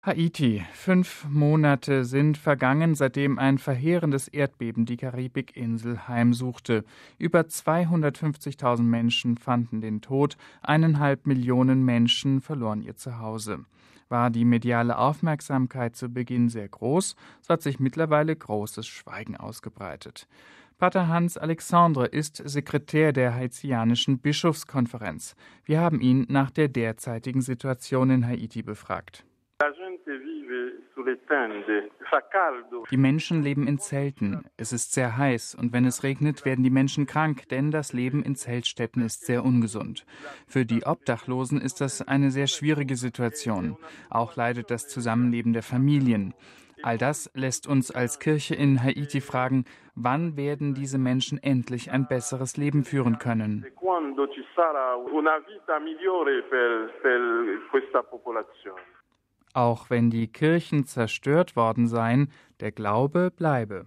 Haiti. 5 Monate sind vergangen, seitdem ein verheerendes Erdbeben die Karibikinsel heimsuchte. Über 250.000 Menschen fanden den Tod, 1,5 Millionen Menschen verloren ihr Zuhause. War die mediale Aufmerksamkeit zu Beginn sehr groß, so hat sich mittlerweile großes Schweigen ausgebreitet. Pater Hans Alexandre ist Sekretär der Haitianischen Bischofskonferenz. Wir haben ihn nach der derzeitigen Situation in Haiti befragt. Die Menschen leben in Zelten. Es ist sehr heiß und wenn es regnet, werden die Menschen krank, denn das Leben in Zeltstätten ist sehr ungesund. Für die Obdachlosen ist das eine sehr schwierige Situation. Auch leidet das Zusammenleben der Familien. All das lässt uns als Kirche in Haiti fragen, wann werden diese Menschen endlich ein besseres Leben führen können? Auch wenn die Kirchen zerstört worden seien, der Glaube bleibe.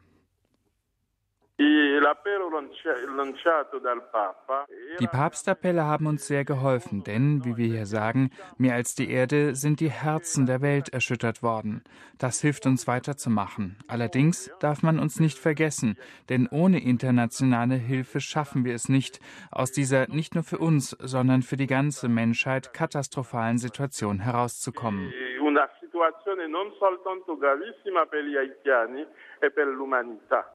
Die Papstappelle haben uns sehr geholfen, denn, wie wir hier sagen, mehr als die Erde sind die Herzen der Welt erschüttert worden. Das hilft uns weiterzumachen. Allerdings darf man uns nicht vergessen, denn ohne internationale Hilfe schaffen wir es nicht, aus dieser nicht nur für uns, sondern für die ganze Menschheit katastrophalen Situation herauszukommen. Una situazione non soltanto gravissima per gli haitiani e per l'umanità.